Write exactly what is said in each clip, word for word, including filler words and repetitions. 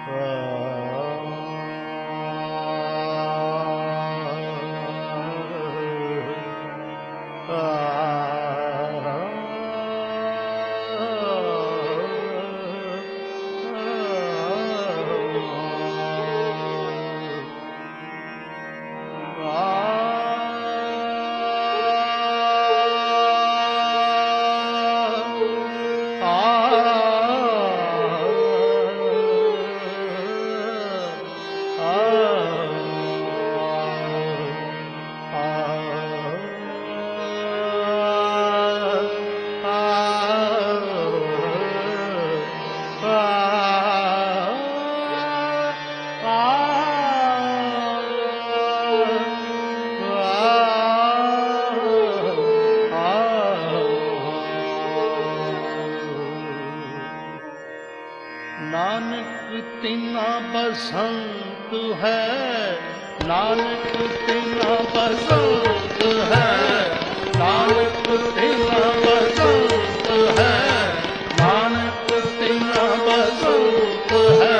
नानक तिना बसंत है, नानक तिना बसंत है, नानक तिना बसंत है, नानक तिना बसंत है।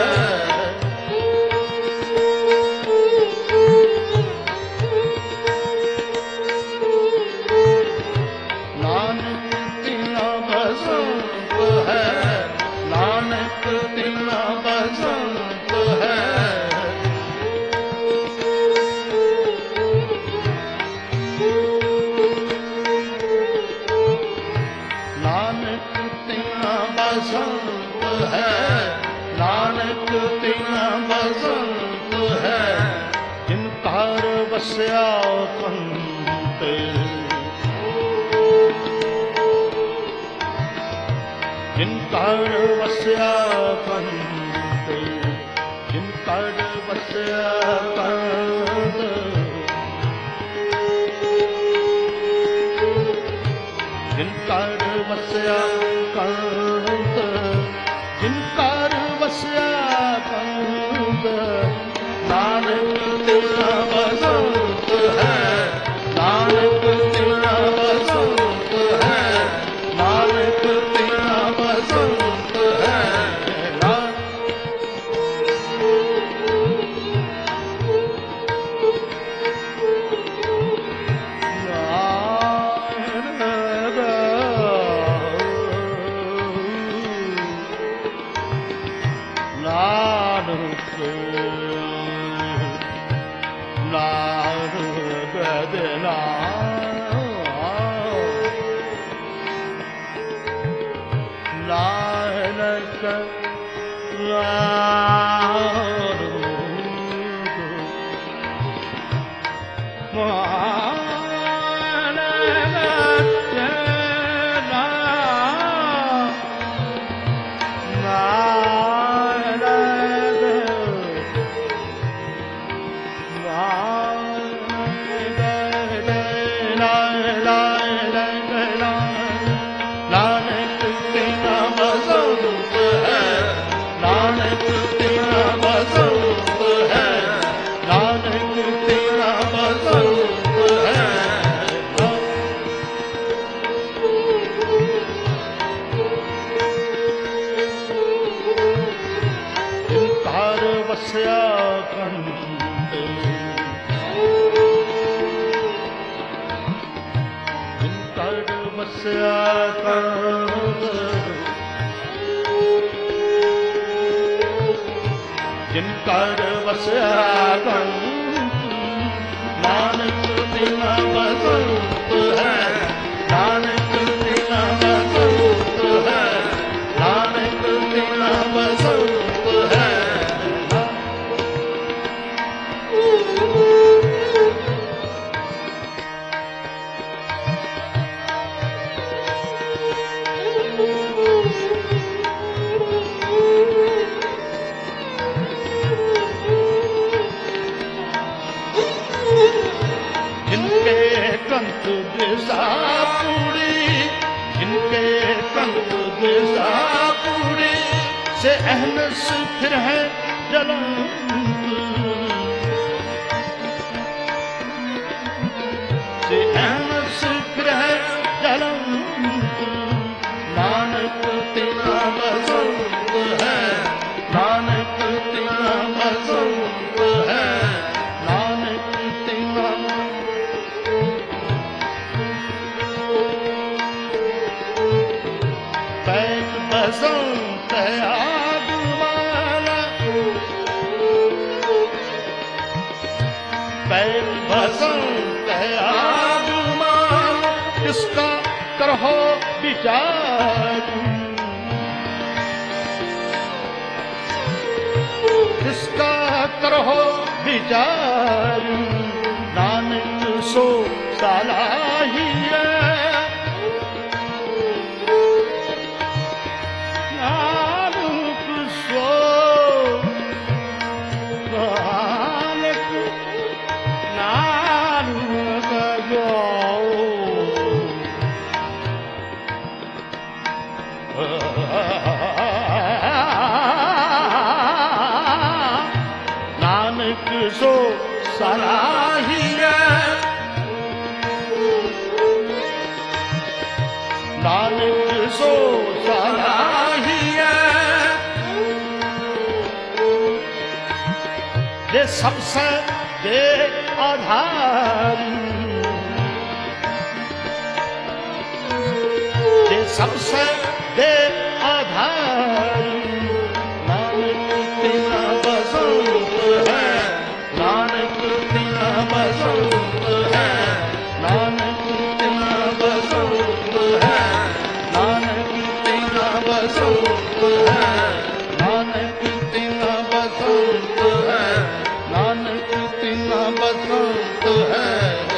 नानक तिना बसंत है, नानक तिना बसंत है। नानक तिना बसंत है, नानक तिना बसंत है। जिनका बसया कंत, जिनका बसया कंत, जिनका बसया कंत, जिनका बसया कंत, जिनका बसया कंत। नानक तिना बसंत है, नानक तिना बसंत है, नानक तिना बसंत है। नानक नानक बदना, नानक नानक तिना बसंत है, नानक तिना बसंत है, नानक तिना बसंत है। जिनका बसया कंत, जिनका बसया कंत, जिनका बसया कंत। नानक तिना बसंत है, नानक तिना बसंत है, नानक तिना बसंत है। जिनके कंठ दिशा पूरी, जिनके कंठ दिशा पूरी, से अहनस फिर है जलंत, से अहनस फिर है जलंत। नानक तिना बसंत है, नानक तिना बसंत है आगमन, इसका करो विचार, इसका करो विचार, नानक सो सलाहिया, नानक सो, नानक नानक जो नानक सो सलाहिया, नानक सो सलाहिया, ये सबसे दे आधार, ये सबसे दे आधार, नानक तेरा बसंत है, नानक तेरा बसंत है, नानक तेरा बसंत है, नानक तेरा बसंत है, नानक तेरा बसंत है, नानक तेरा बसंत है।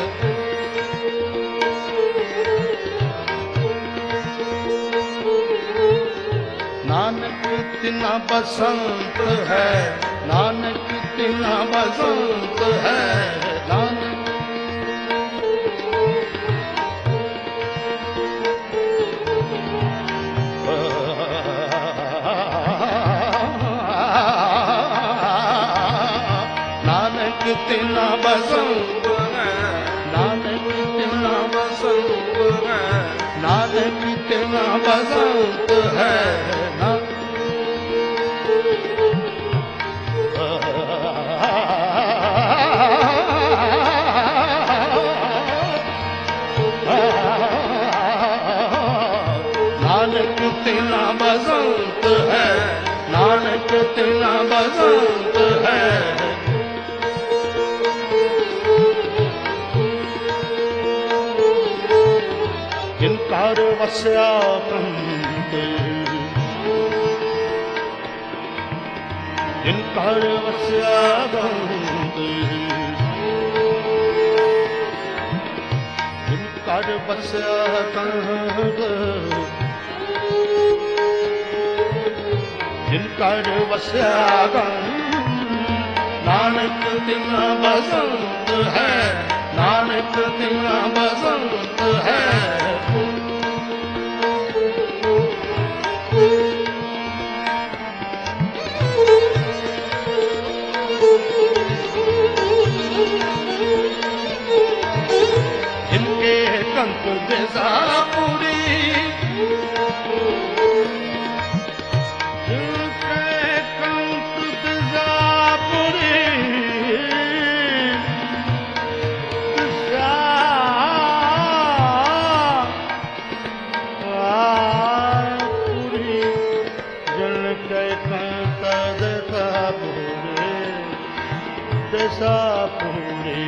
नानक तिना बसंत है, नानक तिना बसंत है, नानक नानक तिना बसंत है, नानक तिना बसंत है, नानक तिना बसंत है, नानक तेरा बसंत है, नानक तेरा बसंत है। किंकार वस्या कंत, किंकार वस्या कंत, किंकार वस्या कंत, किंकार वस्या कंत, नानक तेरा बसंत है, नानक तेरा बसंत है। जिनके कंत दिशा पूरी, जिनके कंत दिशा पूरी, दिशा पूरी, जिनके कंत दिशा पूरी, दिशा पूरी,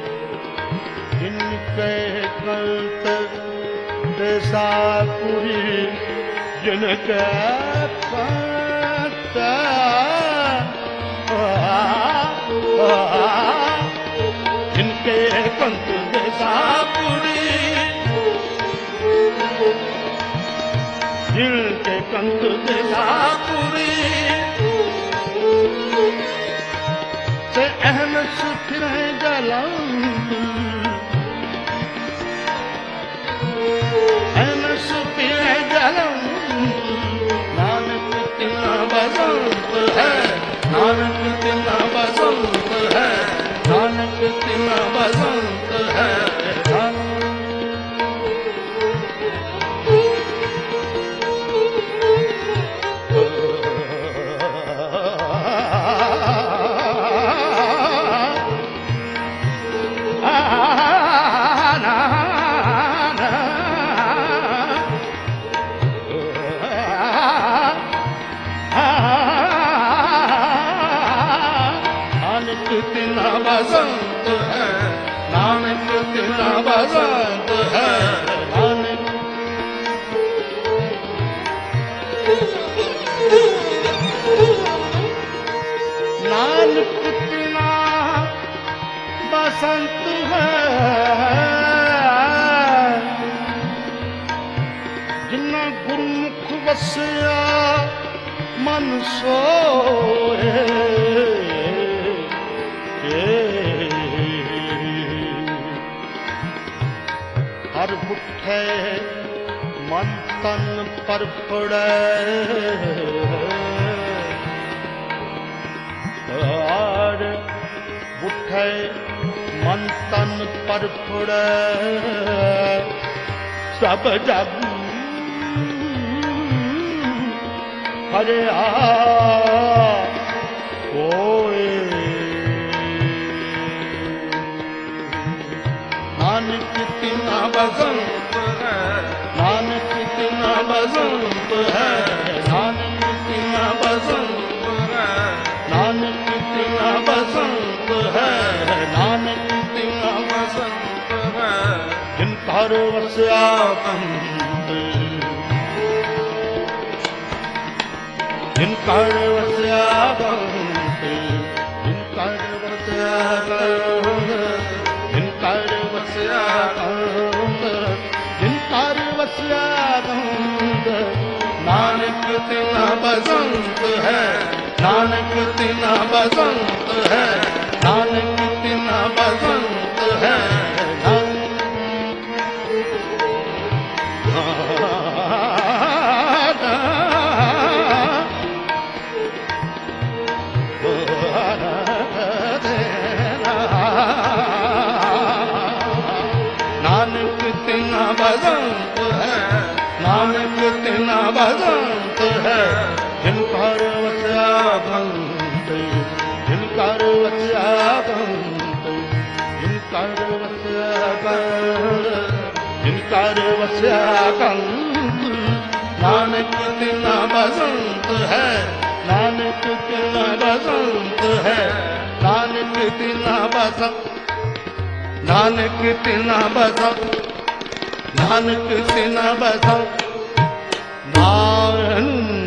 जिनके कंत दिशा पूरी, जिनके कंत जिनके कंत दिशा पूरी, जिनके कंत दिशा पूरी, से अहमस फिर जलंत, अहमस फिर जलंत, नानक तेरा बसंत है, नानक तेरा बसंत है, नानक तेरा बसंत है, नानक तेरा बसंत बसंत है, नानक तिना बसंत है, नानक नानक तिना बसंत है, जिन्ना गुरमुख वसिया मन सोए, हर बुठे मन तन पर पड़े, हर बुठे मन तन पर पड़े, सब जग हरे आ ओए, नानक तिना बसंत है, नानक तिना बसंत है, नानक तिना बसंत है, नानक तिना बसंत है, नानक तिना बसंत है, जिनकर वस्या कंत, जिनकर वस्या कंत, जिनकर वस्या कंत, जिनकर वस्या कंत, जिनकर वस्या कंत, नानक तिना बसंत है, नानक तिना बसंत है, नानक तिना बसंत है, नानक तिना बसंत है, नानक तिना बसंत है, जिनकर वस्या कंत, जिनकर वस्या कंत, जिनकर वस्या कंत, जिनकर वस्या कंत, नानक तिना बसंत है, नानक तिना बसंत है, नानक तिना बसंत, नानक तिना बसंत, नानक तिना बसंत, नानक